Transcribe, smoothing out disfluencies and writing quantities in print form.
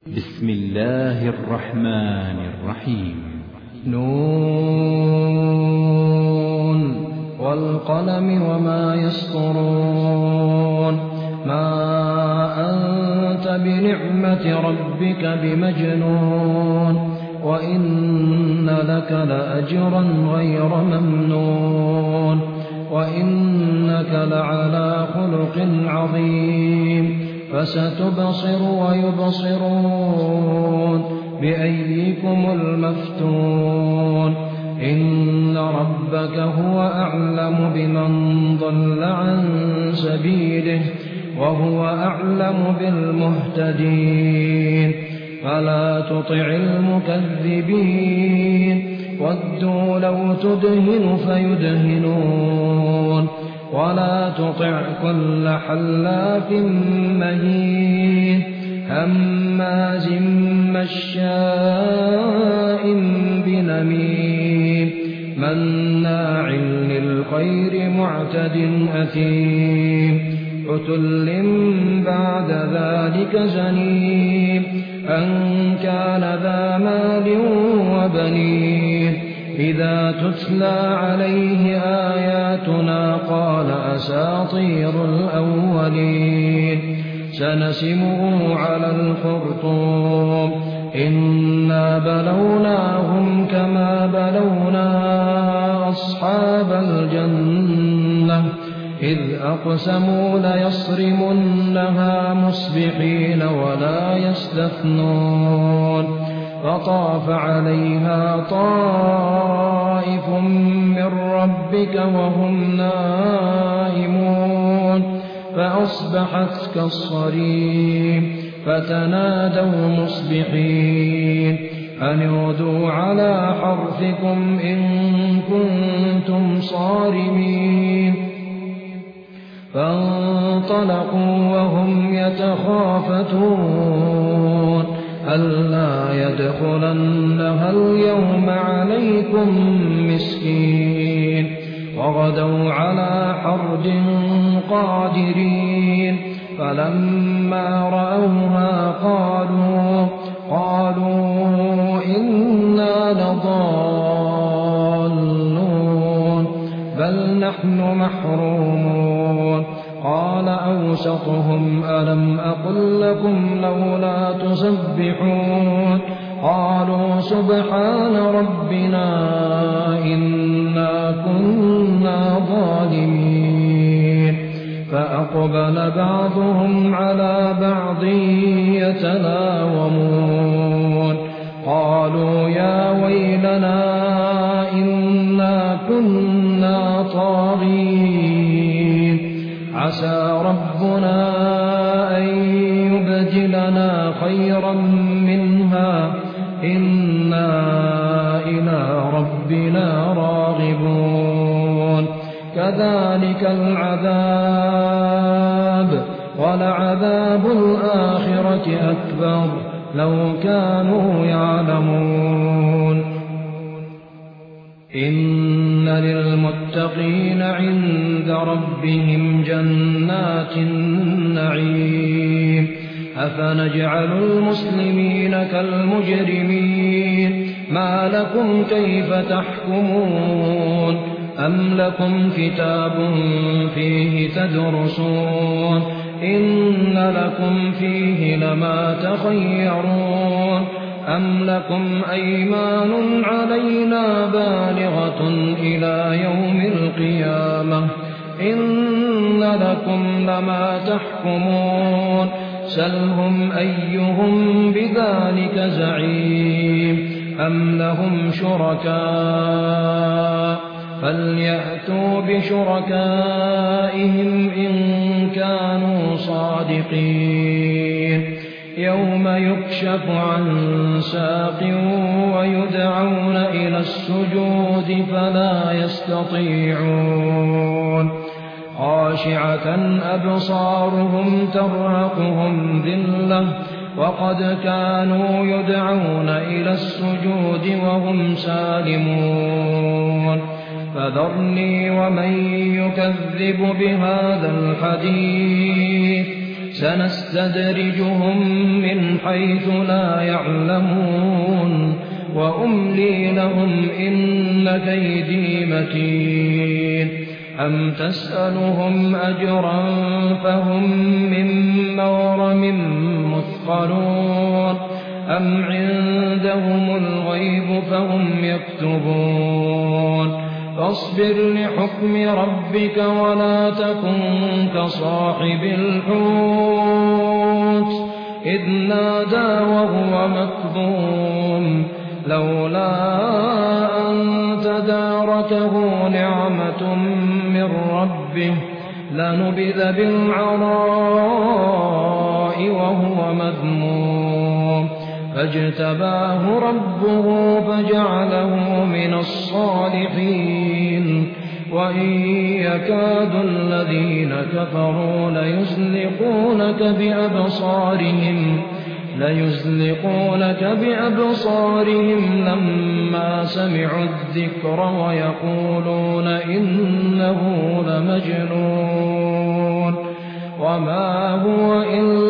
بسم الله الرحمن الرحيم. نون والقلم وما يسطرون ما أنت بنعمة ربك بمجنون وإن لك لأجرا غير ممنون وإنك لعلى خلق عظيم فستبصر ويبصرون بأيكم المفتون إن ربك هو أعلم بمن ضل عن سبيله وهو أعلم بالمهتدين فلا تطع المكذبين ودوا لو تدهن فيدهنون ولا تطع كل حلاف مهين هماز مشاء بنميم مناع للخير معتد أثيم عتل بعد ذلك زنيم أن كان ذا مال وبنين إذا تتلى عليه آياتنا قال أساطير الأولين سنسمه على الخرطوم إنا بلوناهم كما بلونا أصحاب الجنة إذ أقسموا ليصرمنها مصبحين ولا يستثنون فطاف عليها طائف من ربك وهم نائمون فأصبحت كالصريم فتنادوا مصبحين أن اغدوا على حرثكم إن كنتم صارمين فانطلقوا وهم يتخافتون ألا يدخلنها اليوم عليكم مسكين وغدوا على حرد قادرين فلما رأوها قالوا إنا لضالون بل نحن محرومون قال أوسطهم ألم أقل لكم لولا تسبحون قالوا سبحان ربنا إنا كنا ظالمين فأقبل بعضهم على بعض يتلاومون قالوا يا ويلنا إنا كنا طاغين عسى ربنا أن يبدلنا خيرا منها إنا إلى ربنا راغبون كذلك العذاب ولعذاب الآخرة أكبر لو كانوا يعلمون إن للمتقين عند ربهم جنات النعيم أفنجعل المسلمين كالمجرمين ما لكم كيف تحكمون أم لكم كتاب فيه تدرسون إن لكم فيه لما تخيرون أم لكم أيمان علينا بالغة إلى يوم القيامة إن لكم لما تحكمون سلهم أيهم بذلك زعيم أم لهم شركاء فليأتوا بشركائهم إن كانوا صادقين يوم يكشف عن ساق ويدعون إلى السجود فلا يستطيعون خاشعة أبصارهم ترهقهم ذلة وقد كانوا يدعون إلى السجود وهم سالمون فذرني ومن يكذب بهذا الحديث سنستدرجهم من حيث لا يعلمون وأملي لهم إن كيدي متين أم تسألهم أجرا فهم من مغرم مثقلون أم عندهم الغيب فهم يكتبون فاصبر لحكم ربك ولا تكن كصاحب الحوت إذ نادى وهو مكظوم لولا أن تداركه نعمة من ربه لنبذ بالعراء وهو مذموم فاجتباه ربه فجعله من الصالحين وإن يكاد الذين كفروا ليزلقونك بأبصارهم لما سمعوا الذكر ويقولون إنه لمجنون وما هو إلا